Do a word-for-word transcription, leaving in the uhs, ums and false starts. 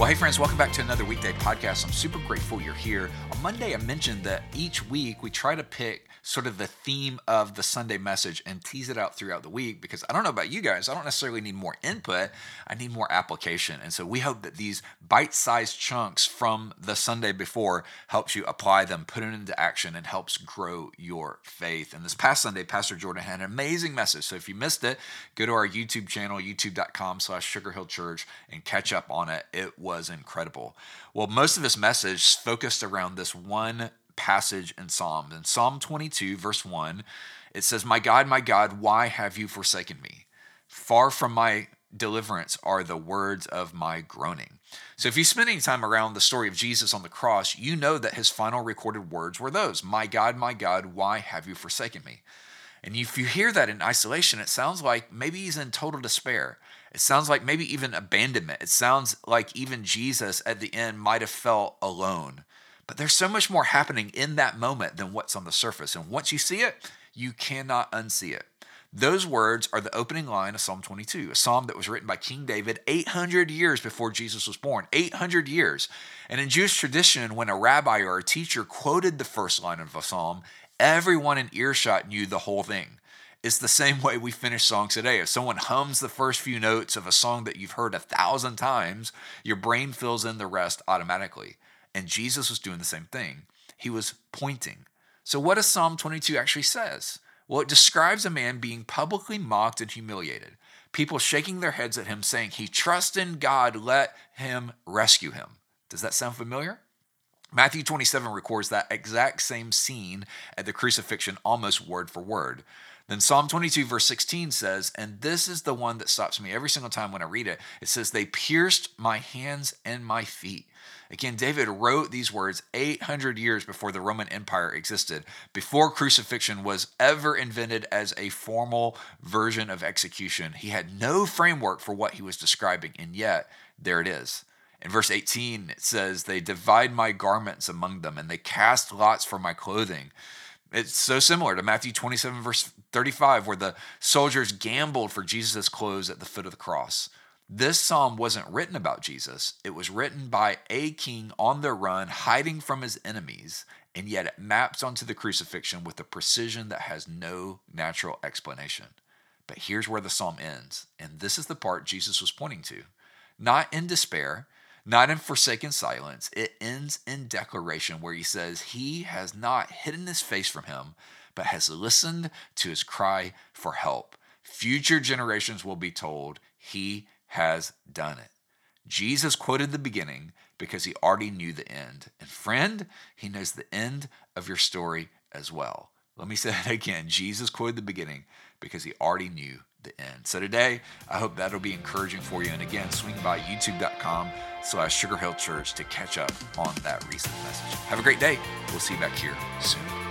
Well, hey friends, welcome back to another weekday podcast. I'm super grateful you're here. On Monday, I mentioned that each week we try to pick sort of the theme of the Sunday message and tease it out throughout the week, because I don't know about you guys, I don't necessarily need more input, I need more application. And so we hope that these bite-sized chunks from the Sunday before helps you apply them, put it into action, and helps grow your faith. And this past Sunday, Pastor Jordan had an amazing message. So if you missed it, go to our YouTube channel, youtube.com slash Sugar Hill Church, and catch up on it. It was incredible. Well, most of this message focused around this one passage in Psalms. In Psalm twenty-two, verse one, it says, "My God, my God, why have you forsaken me? Far from my deliverance are the words of my groaning." So if you spend any time around the story of Jesus on the cross, you know that his final recorded words were those, "My God, my God, why have you forsaken me?" And if you hear that in isolation, it sounds like maybe he's in total despair. It sounds like maybe even abandonment. It sounds like even Jesus at the end might have felt alone. But there's so much more happening in that moment than what's on the surface. And once you see it, you cannot unsee it. Those words are the opening line of Psalm twenty-two, a psalm that was written by King David eight hundred years before Jesus was born, eight hundred years. And in Jewish tradition, when a rabbi or a teacher quoted the first line of a psalm, everyone in earshot knew the whole thing. It's the same way we finish songs today. If someone hums the first few notes of a song that you've heard a thousand times, your brain fills in the rest automatically. And Jesus was doing the same thing. He was pointing. So what does Psalm twenty-two actually says? Well, it describes a man being publicly mocked and humiliated. People shaking their heads at him saying, he trusts in God, let him rescue him. Does that sound familiar? Matthew twenty-seven records that exact same scene at the crucifixion, almost word for word. Then Psalm twenty-two verse sixteen says, and this is the one that stops me every single time when I read it. It says, they pierced my hands and my feet. Again, David wrote these words eight hundred years before the Roman Empire existed, before crucifixion was ever invented as a formal version of execution. He had no framework for what he was describing, and yet there it is. In verse eighteen, it says, they divide my garments among them, and they cast lots for my clothing. It's so similar to Matthew twenty-seven, verse thirty-five, where the soldiers gambled for Jesus' clothes at the foot of the cross. This psalm wasn't written about Jesus. It was written by a king on the run, hiding from his enemies, and yet it maps onto the crucifixion with a precision that has no natural explanation. But here's where the psalm ends, and this is the part Jesus was pointing to. Not in despair, not in forsaken silence. It ends in declaration where he says he has not hidden his face from him, but has listened to his cry for help. Future generations will be told he has done it. Jesus quoted the beginning because he already knew the end. And friend, he knows the end of your story as well. Let me say that again. Jesus quoted the beginning because he already knew the end. So today, I hope that'll be encouraging for you. And again, swing by youtube.com slash Sugar Hill Church to catch up on that recent message. Have a great day. We'll see you back here soon.